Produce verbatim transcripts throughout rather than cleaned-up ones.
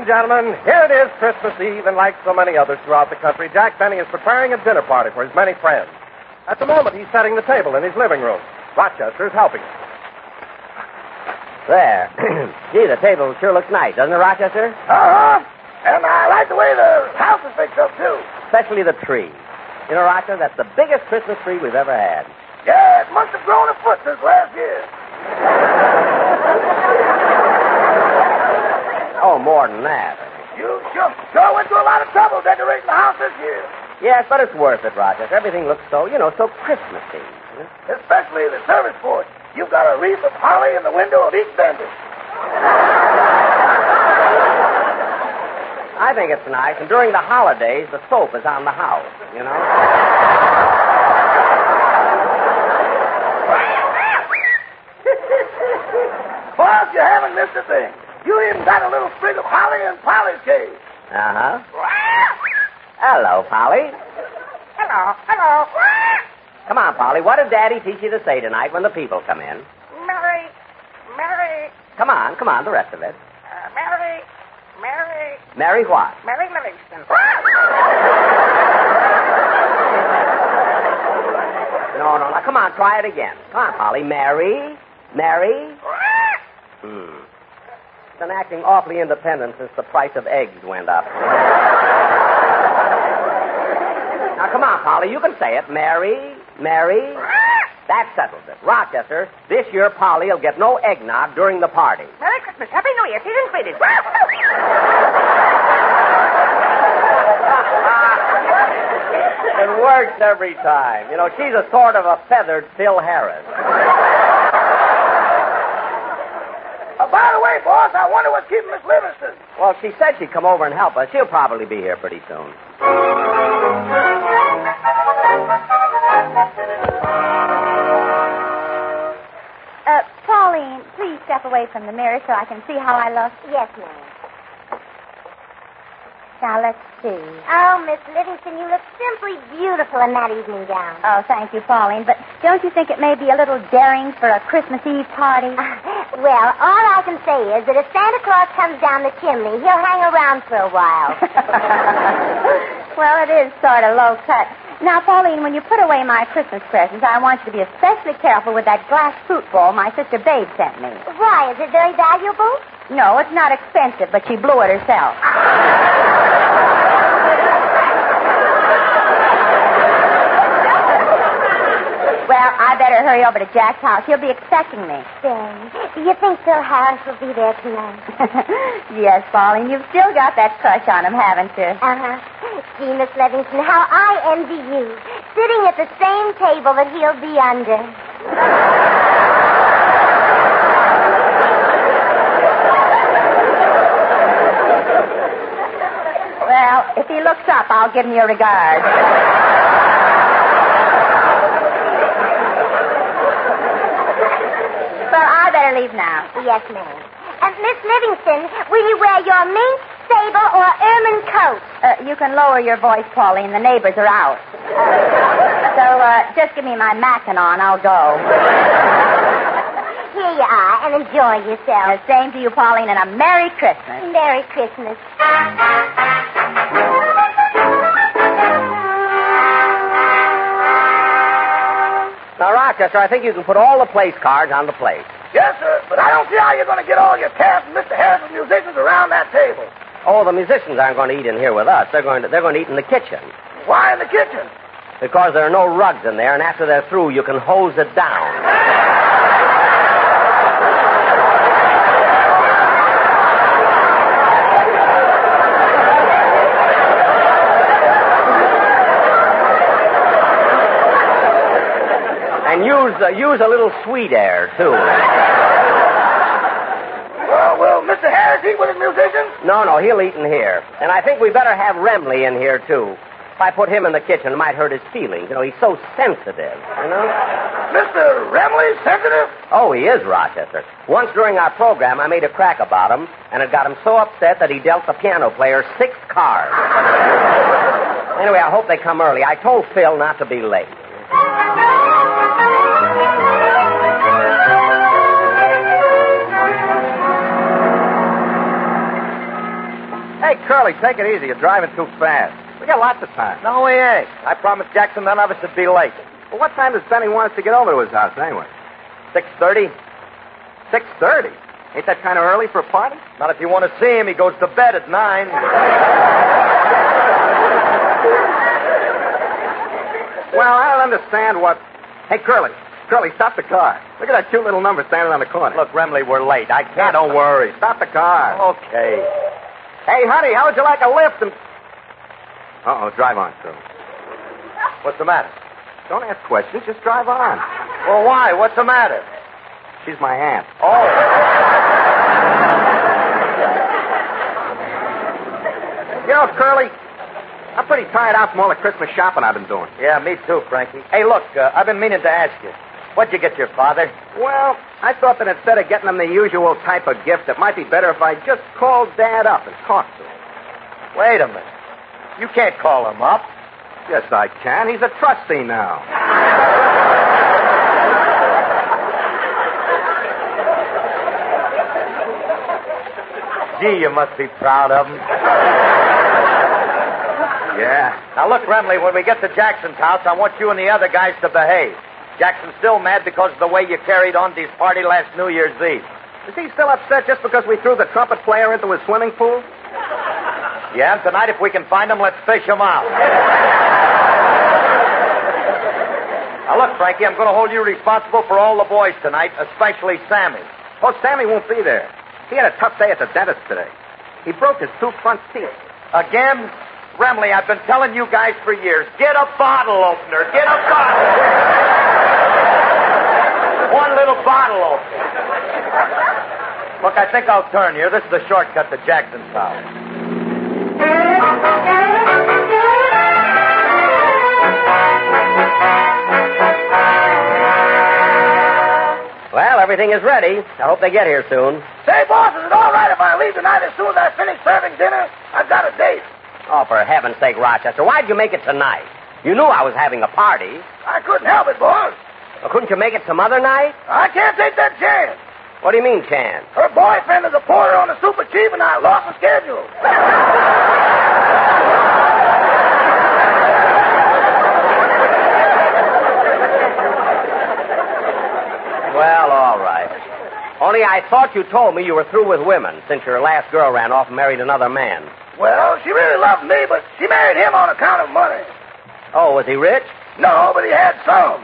gentlemen, here it is, Christmas Eve, and like so many others throughout the country, Jack Benny is preparing a dinner party for his many friends. At the moment, he's setting the table in his living room. Rochester is helping him. There. Gee, the table sure looks nice, doesn't it, Rochester? Uh-huh. And I like the way the house is fixed up, too. Especially the tree. You know, Rochester, that's the biggest Christmas tree we've ever had. Yeah, it must have grown a foot since last year. Oh, more than that. You sure, sure went to a lot of trouble decorating the house this year. Yes, but it's worth it, Rochester. Everything looks so, you know, so Christmassy. Especially the service porch. You've got a wreath of holly in the window of each bender. I think it's nice, and during the holidays, the soap is on the house, you know? Boss, you haven't missed a thing. You even got a little sprig of holly in Polly's cage. Uh-huh. Hello, Polly. Hello, hello. Come on, Polly. What did Daddy teach you to say tonight when the people come in? Mary, Mary, Come on, come on, the rest of it. uh, Mary, Mary, Mary what? Mary Livingston. No, no, no. Come on, try it again. Come on, Polly. Mary, Mary. Hmm. Been acting awfully independent since the price of eggs went up. Now, come on, Polly. You can say it. Mary, Mary. That settles it. Rochester, this year Polly will get no eggnog during the party. Merry Christmas, Happy New Year, season's greetings. It works every time. You know, she's a sort of a feathered Phil Harris. Uh, by the way, boss, I wonder what's keeping Miss Livingston. Well, she said she'd come over and help us. She'll probably be here pretty soon. Uh, Pauline, please step away from the mirror so I can see how I look. Yes, ma'am. Now, let's see. Oh, Miss Livingston, you look simply beautiful in that evening gown. Oh, thank you, Pauline. But don't you think it may be a little daring for a Christmas Eve party? Well, all I can say is that if Santa Claus comes down the chimney, he'll hang around for a while. Well, it is sort of low cut. Now, Pauline, when you put away my Christmas presents, I want you to be especially careful with that glass fruit bowl my sister Babe sent me. Why? Is it very valuable? No, it's not expensive, but she blew it herself. Well, I better hurry over to Jack's house. He'll be expecting me. Say, do you think Phil Harris will be there tonight? Yes, Pauline, you've still got that crush on him, haven't you? Uh-huh. Gee, Miss Livingston, how I envy you. Sitting at the same table that he'll be under. Well, if he looks up, I'll give him your regard. Well, I better leave now. Yes, ma'am. And Miss Livingston, will you wear your mink, sable, or ermine coat? Uh, you can lower your voice, Pauline. The neighbors are out. So, uh, just give me my mackinaw and I'll go. Here you are, and enjoy yourself. Uh, same to you, Pauline, and a Merry Christmas. Merry Christmas. Now, Rochester, I think you can put all the place cards on the plate. Yes, sir, but I don't see how you're going to get all your cast and Mister Harris's musicians around that table. Oh, the musicians aren't going to eat in here with us. They're going to, they're going to eat in the kitchen. Why in the kitchen? Because there are no rugs in there, and after they're through, you can hose it down. And use, uh, use a little sweet air, too. Well, will Mister Harris eat with his musicians? No, no, he'll eat in here. And I think we better have Remley in here, too. If I put him in the kitchen, it might hurt his feelings. You know, he's so sensitive, you know? Mister Remley sensitive? Oh, he is, Rochester. Once during our program, I made a crack about him, and it got him so upset that he dealt the piano player six cards. Anyway, I hope they come early. I told Phil not to be late. Curly, take it easy. You're driving too fast. We got lots of time. No, we ain't. I promised Jackson none of us would be late. Well, what time does Benny want us to get over to his house, anyway? six thirty? six thirty? Ain't that kind of early for a party? Not if you want to see him. He goes to bed at nine. Well, I don't understand what... Hey, Curly. Curly, stop the car. Look at that cute little number standing on the corner. Look, Remley, we're late. I can't... Don't worry. Stop the car. Okay. Hey, honey, how would you like a lift? And... Uh-oh, drive on, Curly. What's the matter? Don't ask questions. Just drive on. Well, why? What's the matter? She's my aunt. Oh. You know, Curly, I'm pretty tired out from all the Christmas shopping I've been doing. Yeah, me too, Frankie. Hey, look, uh, I've been meaning to ask you. What'd you get your father? Well, I thought that instead of getting him the usual type of gift, it might be better if I just called Dad up and talked to him. Wait a minute. You can't call him up. Yes, I can. He's a trustee now. Gee, you must be proud of him. Yeah. Now, look, Remley, when we get to Jackson's house, I want you and the other guys to behave. Jackson's still mad because of the way you carried on to his party last New Year's Eve. Is he still upset just because we threw the trumpet player into his swimming pool? Yeah, and tonight, if we can find him, let's fish him out. Now, look, Frankie, I'm going to hold you responsible for all the boys tonight, especially Sammy. Oh, Sammy won't be there. He had a tough day at the dentist today. He broke his two front teeth. Again? Remley, I've been telling you guys for years, get a bottle opener. Get a bottle. One little bottle opener. Look, I think I'll turn here. This is the shortcut to Jackson's house. Well, everything is ready. I hope they get here soon. Say, boss, is it all right if I leave tonight as soon as I finish serving dinner? I've got a date. Oh, for heaven's sake, Rochester, why'd you make it tonight? You knew I was having a party. I couldn't help it, boss. Well, couldn't you make it some other night? I can't take that chance. What do you mean, chance? Her boyfriend is a porter on the Super Chief, and I lost the schedule. Well, all right. Only I thought you told me you were through with women since your last girl ran off and married another man. Well, she really loved me, but she married him on account of money. Oh, was he rich? No, but he had some.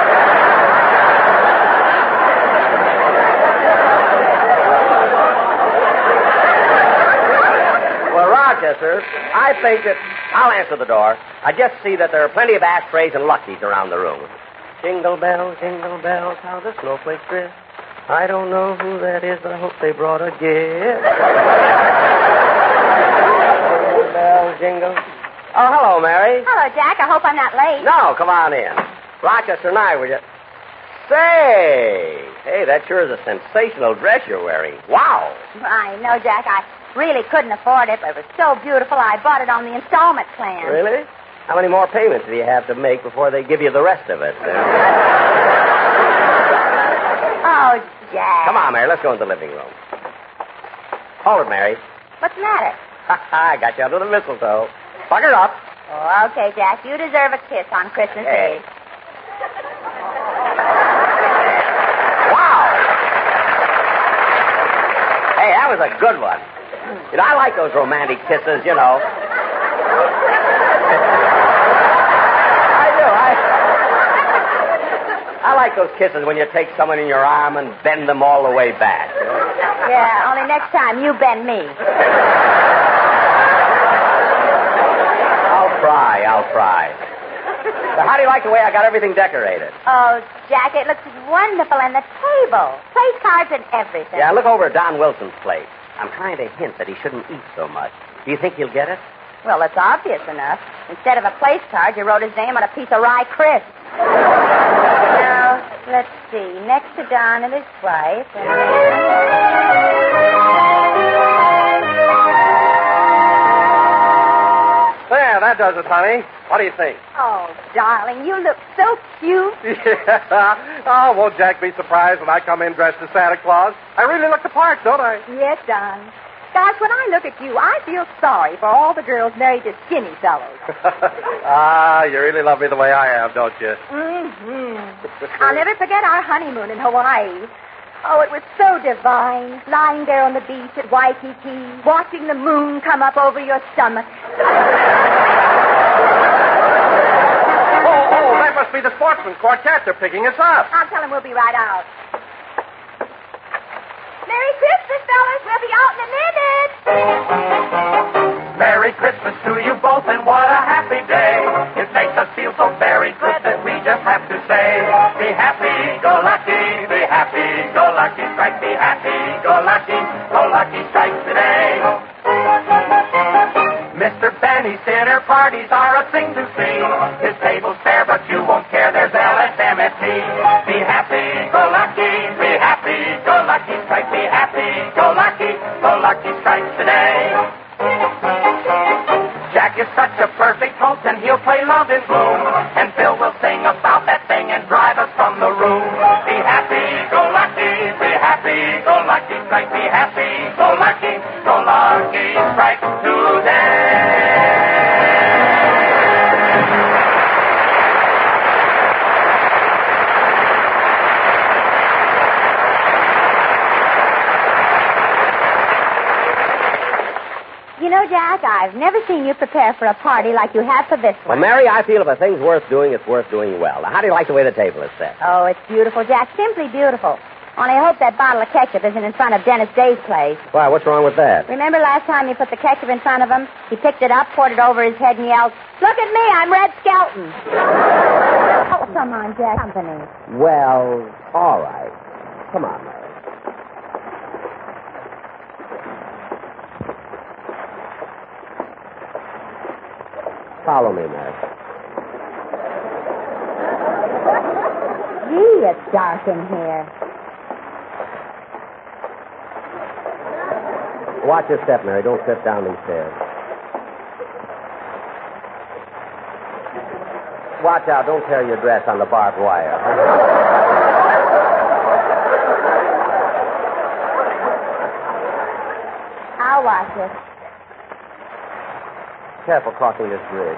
Well, Rochester, I think that... I'll answer the door. I just see that there are plenty of ashtrays and luckies around the room. Jingle bells, jingle bells, how the snowflakes drift. I don't know who that is, but I hope they brought a gift. Jingle bells, jingle. Oh, hello, Mary. Hello, Jack. I hope I'm not late. No, come on in. Rochester and I were just... Say! Hey, that sure is a sensational dress you're wearing. Wow! I know, Jack. I really couldn't afford it, but it was so beautiful I bought it on the installment plan. Really? How many more payments do you have to make before they give you the rest of it? Oh, Jack. Come on, Mary. Let's go into the living room. Hold it, Mary. What's the matter? I got you under the mistletoe. Pucker up. Oh, okay, Jack. You deserve a kiss on Christmas Hey. Eve. Wow. Hey, that was a good one. You know, I like those romantic kisses, you know. I do. I, I like those kisses when you take someone in your arm and bend them all the way back. You know? Yeah, only next time you bend me. I'll try. I'll try. So how do you like the way I got everything decorated? Oh, Jack, it looks wonderful. And the table. Place cards and everything. Yeah, look over at Don Wilson's plate. I'm trying to hint that he shouldn't eat so much. Do you think he'll get it? Well, it's obvious enough. Instead of a place card, you wrote his name on a piece of rye crisp. Now, let's see. Next to Don and his wife. And There, that does it, honey. What do you think? oh, darling, you look so cute. Yeah. Oh, won't Jack be surprised when I come in dressed as Santa Claus? I really look the part, don't I? Yes, Don. Gosh, when I look at you, I feel sorry for all the girls married to skinny fellows. Ah, you really love me the way I am, don't you? Mm-hmm. I'll never forget our honeymoon in Hawaii. Oh, it was so divine, lying there on the beach at Waikiki, watching the moon come up over your stomach. Oh, oh, that must be the sportsman quartet. They're picking us up. I'll tell them we'll be right out. Merry Christmas, fellas. We'll be out in a minute. Merry Christmas to you both, and what a happy day. It makes us feel so very good that we just have to say, be happy, go lucky, be happy, go lucky, strike, be happy, go lucky, go lucky, strike today. Mister Benny's dinner parties are a thing to see. His table's fair, but you won't care, there's L S M F T. Be happy, go lucky, be happy, go lucky, strike, be happy, go lucky, go lucky, strike today. Jack is such a perfect host, and he'll play Love in Bloom. And Bill will sing about that thing and drive us from the room. Be happy, go lucky, be happy, go lucky, strike, be happy, go lucky, go lucky, strike today. You know, Jack, I've never seen you prepare for a party like you have for this Well, one. Mary, I feel if a thing's worth doing, it's worth doing well. Now, how do you like the way the table is set? Oh, it's beautiful, Jack. Simply beautiful. Only I hope that bottle of ketchup isn't in front of Dennis Day's place. Why, what's wrong with that? Remember last time you put the ketchup in front of him? He picked it up, poured it over his head, and yelled, "Look at me, I'm Red Skelton." Oh, come on, Jack. Company. Well, all right. Come on, Mary. Follow me, Mary. Gee, it's dark in here. Watch your step, Mary. Don't slip down these stairs. Watch out. Don't tear your dress on the barbed wire. I'll watch it. Careful crossing this bridge.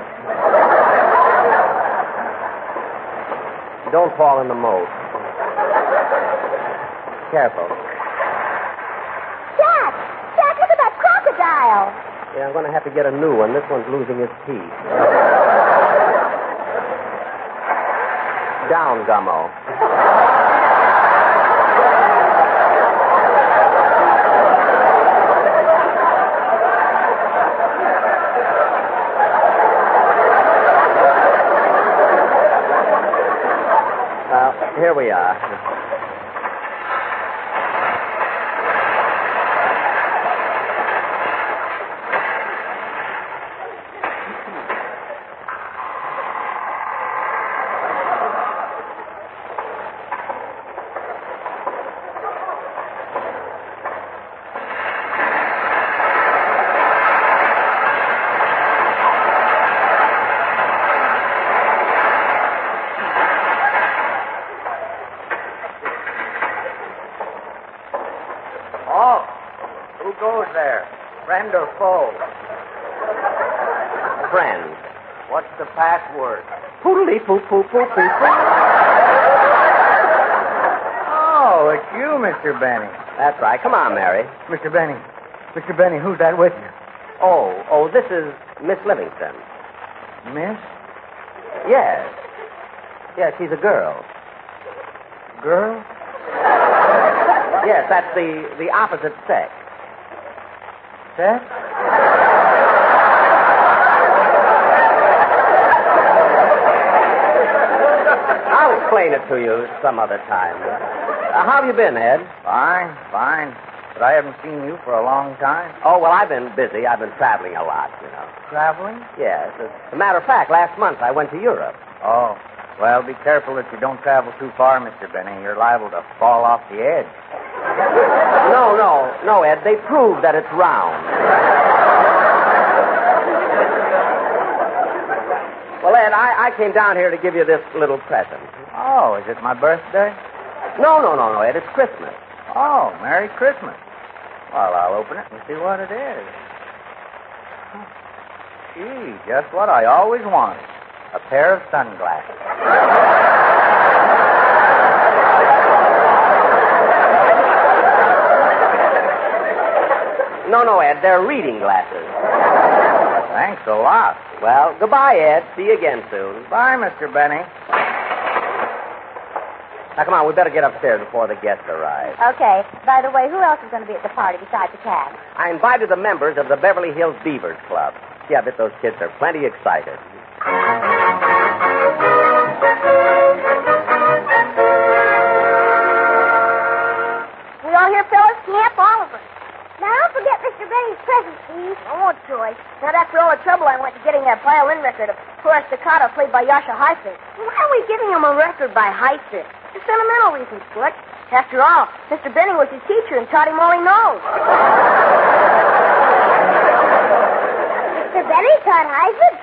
Don't fall in the moat. Careful. Jack! Jack, look at that crocodile! Yeah, I'm going to have to get a new one. This one's losing his teeth. Down, Gummo. Here we are. Goes there? Friend or foe? Friend. What's the password? Poodly poo poo poo poo poo. Oh, it's you, Mister Benny. That's right. Come on, Mary. Mister Benny. Mister Benny, who's that with you? Oh, oh, this is Miss Livingston. Miss? Yes. Yes, she's a girl. Girl? Yes, that's the, the opposite sex. Sex? I'll explain it to you some other time. Uh, how have you been, Ed? Fine, fine. But I haven't seen you for a long time. Oh, well, I've been busy. I've been traveling a lot, you know. Traveling? Yes. As a matter of fact, last month I went to Europe. Oh. Well, be careful that you don't travel too far, Mister Benny. You're liable to fall off the edge. No, no, no, Ed. They proved that it's round. Well, Ed, I, I came down here to give you this little present. Oh, is it my birthday? No, no, no, no, Ed. It's Christmas. Oh, Merry Christmas. Well, I'll open it and see what it is. Gee, just what I always wanted. A pair of sunglasses. No, no, Ed, they're reading glasses. Thanks a lot. Well, goodbye, Ed. See you again soon. Bye, Mister Benny. Now, come on, we better get upstairs before the guests arrive. Okay. By the way, who else is going to be at the party besides the cat? I invited the members of the Beverly Hills Beavers Club. Yeah, I bet those kids are plenty excited. We all here, fellas? Yep, all of us. Now, don't forget Mister Benny's present, please. I won't, Joy. Not after all the trouble I went to getting that violin record of Poor Staccato played by Yasha Heifetz. Why are we giving him a record by Heifetz? For sentimental reasons, Slick. After all, Mister Benny was his teacher and taught him all he knows. Mister Benny taught Heifetz?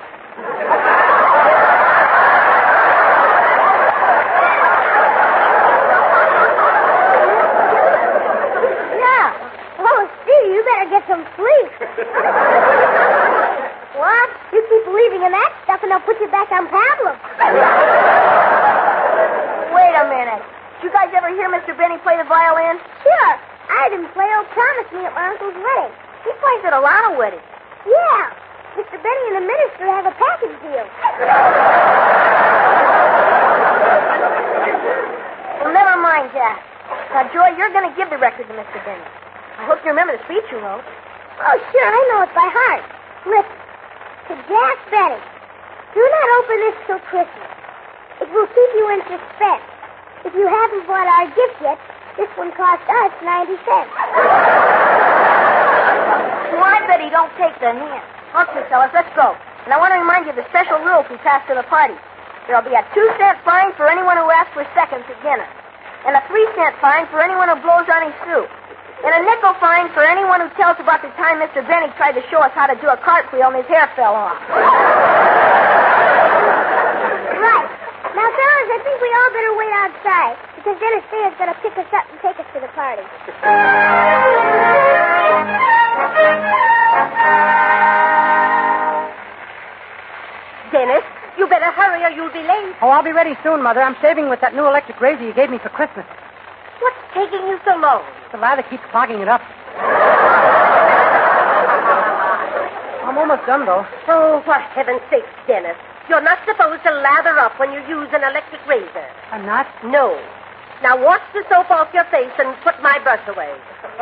You better get some sleep. What? You keep believing in that stuff and they'll put you back on Pablo. Wait a minute. Did you guys ever hear Mister Benny play the violin? Sure. I heard him play Old Promise Me at my uncle's wedding. He plays at a lot of weddings. Yeah. Mister Benny and the minister have a package deal. Well, never mind that. Now, Joy, you're going to give the record to Mister Benny. I hope you remember the speech you wrote. Oh, sure, I know it by heart. Listen. To Jack Benny. Do not open this till Christmas. It will keep you in suspense. If you haven't bought our gift yet, this one cost us ninety cents. Well, I bet he don't take the hint. Okay, fellas, let's go. And I want to remind you of the special rules we passed to the party. There'll be a two-cent fine for anyone who asks for seconds at dinner. And a three-cent fine for anyone who blows on his soup. And a nickel fine for anyone who tells about the time Mister Benny tried to show us how to do a cartwheel and his hair fell off. Right. Now, fellas, I think we all better wait outside, because Dennis Sayers going to pick us up and take us to the party. Dennis, you better hurry or you'll be late. Oh, I'll be ready soon, Mother. I'm shaving with that new electric razor you gave me for Christmas. What's taking you so long? The lather keeps clogging it up. I'm almost done, though. Oh, for heaven's sake, Dennis. You're not supposed to lather up when you use an electric razor. I'm not? No. Now wash the soap off your face and put my brush away.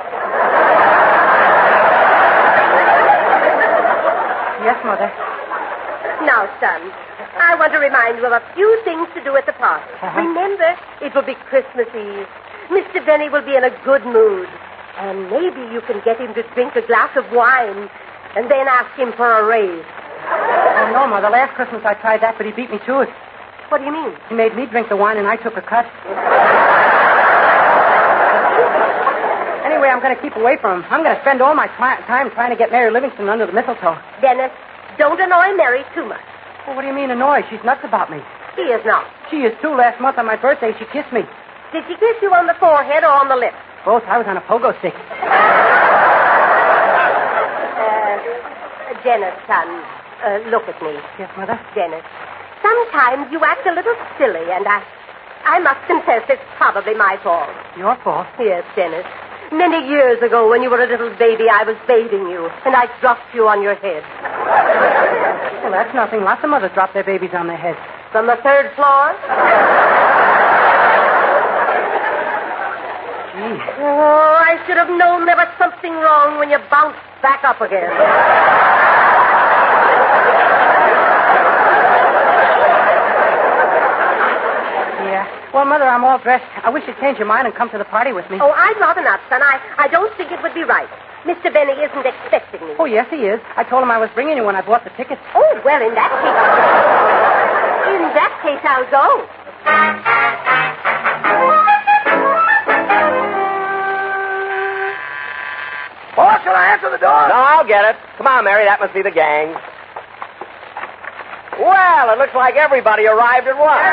Yes, Mother. Now, son, I want to remind you of a few things to do at the party. Uh-huh. Remember, it will be Christmas Eve. Mister Benny will be in a good mood. And maybe you can get him to drink a glass of wine and then ask him for a raise. Oh, no, Mother. Last Christmas I tried that, but he beat me to it. What do you mean? He made me drink the wine and I took a cut. Anyway, I'm going to keep away from him. I'm going to spend all my twi- time trying to get Mary Livingston under the mistletoe. Dennis, don't annoy Mary too much. Well, what do you mean annoy? She's nuts about me. She is not. She is, too. Last month on my birthday, she kissed me. Did she kiss you on the forehead or on the lips? Both. I was on a pogo stick. Uh, Dennis, son, uh, look at me. Yes, Mother? Dennis, sometimes you act a little silly, and I, I must confess it's probably my fault. Your fault? Yes, Dennis. Many years ago, when you were a little baby, I was bathing you, and I dropped you on your head. Well, that's nothing. Lots of mothers drop their babies on their heads. From the third floor? Gee. Oh, I should have known there was something wrong when you bounced back up again. Yeah. Well, Mother, I'm all dressed. I wish you'd change your mind and come to the party with me. Oh, I'd rather not, son. I, I don't think it would be right. Mister Benny isn't expecting me. Oh, yes, he is. I told him I was bringing you when I bought the tickets. Oh, well, in that case... In that case, I'll go. Boss, shall I answer the door? No, I'll get it. Come on, Mary. That must be the gang. Well, it looks like everybody arrived at once.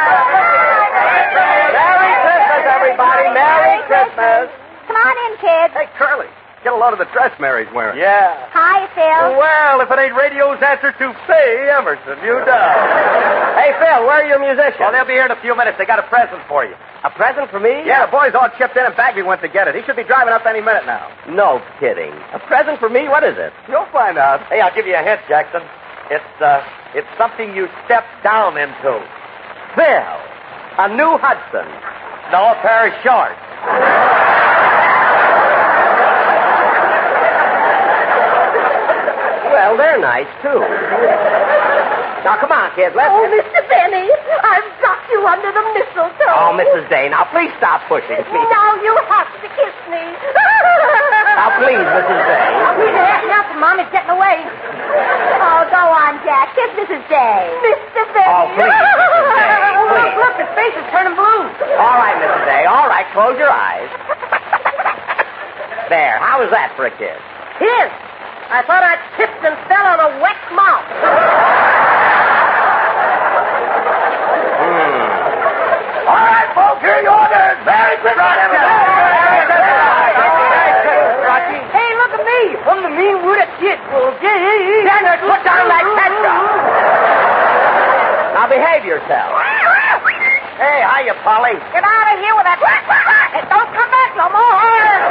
Merry Christmas, everybody. Merry Christmas. Come on in, kids. Hey, Curly, get a load of the dress Mary's wearing. Yeah. Hi, Phil. Well, if it ain't radio's answer to Faye Emerson, you know. Hey, Phil, where are your musicians? Well, they'll be here in a few minutes. They got a present for you. A present for me? Yeah, the boys all chipped in and Bagby went to get it. He should be driving up any minute now. No kidding. A present for me? What is it? You'll find out. Hey, I'll give you a hint, Jackson. It's, uh, it's something you step down into. Phil, a new Hudson. No, a pair of shorts. Well, they're nice, too. Now, come on, kids. Let's... Oh, Mister Benny, I've got you under the mistletoe. Oh, Missus Day, now please stop pushing me. Now you have to kiss me. Now, please, Missus Day. He's acting up and Mommy's getting away. Oh, go on, Jack. Kiss Missus Day. Mister Benny. Oh, please, Missus Day, Look, please. look, his face is turning blue. All right, Missus Day, all right. Close your eyes. There. How was that for a kiss? Kiss? I thought I'd tripped and fell on a wet mouth. All right, folks, here are your orders. Merry Christmas, everybody. Hey, look at me. I'm the mean wooden kid. Daniel, put down that ketchup. Now behave yourself. Hey, hiya, Polly. Get out of here with that. And don't come back no more.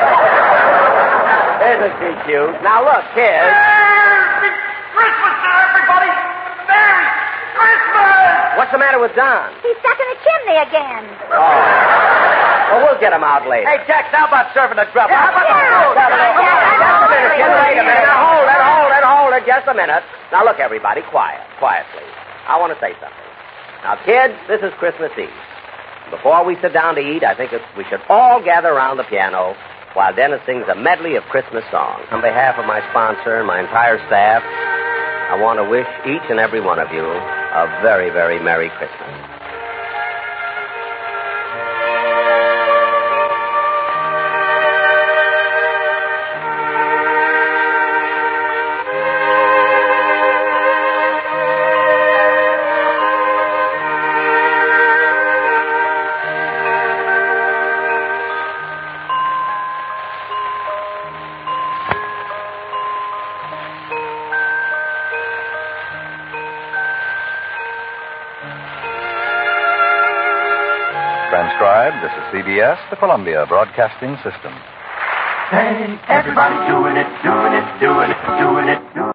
Isn't she cute? Now look, kids. Merry Christmas to everybody. Merry Christmas. What's the matter with Don? He's stuck in the chimney again. Oh. Well, we'll get him out later. Hey, Jack, how about serving the grub? How about Yeah. the- Yeah, Just a minute, kids. Wait a minute. Now, hold it, hold it, hold it. Just a minute. Now, look, everybody, quiet. Quiet, please. I want to say something. Now, kids, this is Christmas Eve. Before we sit down to eat, I think it's, we should all gather around the piano while Dennis sings a medley of Christmas songs. On behalf of my sponsor and my entire staff, I want to wish each and every one of you a very, very Merry Christmas. Transcribed, this is C B S, the Columbia Broadcasting System. Hey, everybody doing it, doing it, doing it, doing it, doing it.